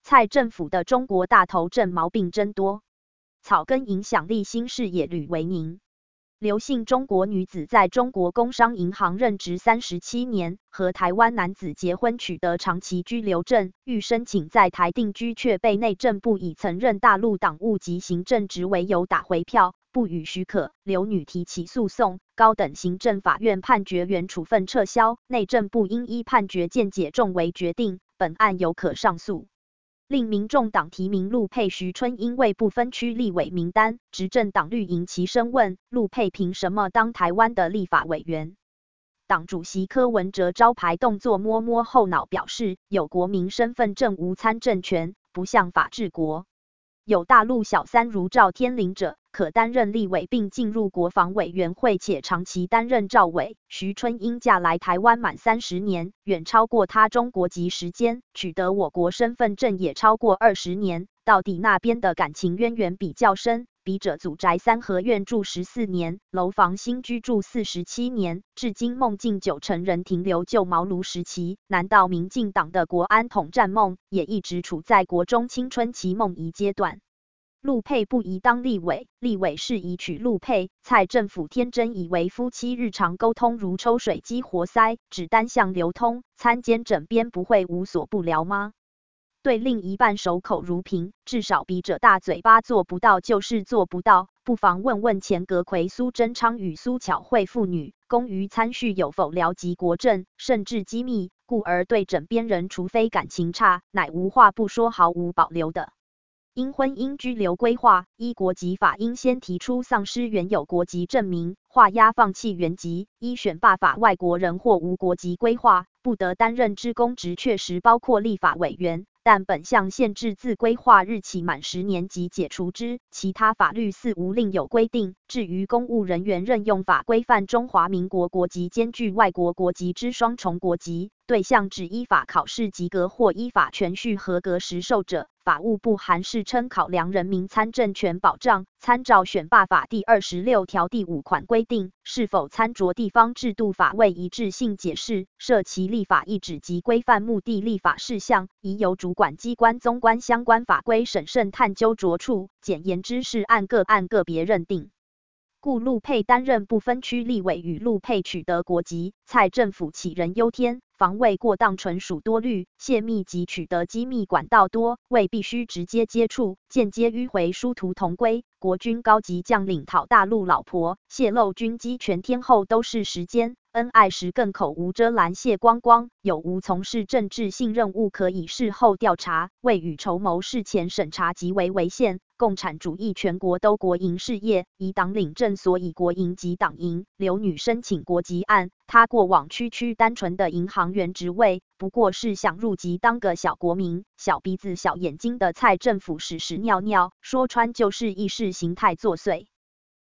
蔡政府的中国大头症毛病真多，草根影响力新事业屡为宁。刘姓中国女子在中国工商银行任职37年，和台湾男子结婚取得长期居留证，欲申请在台定居，却被内政部以曾任大陆党务及行政职为由打回票，不予许可。刘女提起诉讼，高等行政法院判决原处分撤销，内政部应依判决见解重为决定，本案有可上诉。另民众党提名陆配、徐春英为不分区立委名单，执政党绿营齐声问陆配凭什么当台湾的立法委员？党主席柯文哲招牌动作摸摸后脑，表示有国民身份证无参政权，不像法治国。有大陆小三如赵天麟者，可担任立委并进入国防委员会，且长期担任召委。徐春英嫁来台湾满30年，远超过他中国籍时间，取得我国身份证也超过20年，到底那边的感情渊源比较深。笔者祖宅三合院住14年，楼房新居住47年，至今梦境90%人停留旧茅庐时期。难道民进党的国安统战梦也一直处在国中青春期梦遗阶段？陆配不宜当立委，立委是宜娶陆配。蔡政府天真以为夫妻日常沟通如抽水机活塞，只单向流通，参监枕边不会无所不聊吗？对另一半守口如瓶，至少笔者大嘴巴做不到就是做不到，不妨问问前阁揆苏贞昌与苏巧慧父女，公于参叙有否聊及国政，甚至机密，故而对枕边人除非感情差，乃无话不说，毫无保留的。因婚姻居留规划，依国籍法应先提出丧失原有国籍证明，画押放弃原籍；依选罢法，外国人或无国籍规划，不得担任之公职，确实包括立法委员，但本项限制自规划日起满10年即解除之，其他法律似无另有规定。至于公务人员任用法规范中华民国国籍兼具外国国籍之双重国籍，对象指依法考试及格或依法全序合格时受者。法务部函释称，考量人民参政权保障，参照选罢法第26条第5款规定，是否参酌地方制度法未一致性解释，涉其立法意旨及规范目的立法事项，宜由主管机关综观相关法规审慎探究着处，简言之是按个案个别认定。故陆配担任不分区立委与陆配取得国籍，蔡政府杞人忧天，防卫过当纯属多虑，泄密及取得机密管道多，为必须直接接触，间接迂回殊途同归。国军高级将领讨大陆老婆，泄露军机权天后都是时间，恩爱时更口无遮拦泄光光，有无从事政治性任务可以事后调查，未雨绸缪事前审查极为违宪。共产主义全国都国营事业，以党领政，所以国营及党营。刘女申请国籍案，她过往区单纯的银行员职位，不过是想入籍当个小国民，小鼻子小眼睛的蔡政府屎屎尿尿，说穿就是意识形态作祟。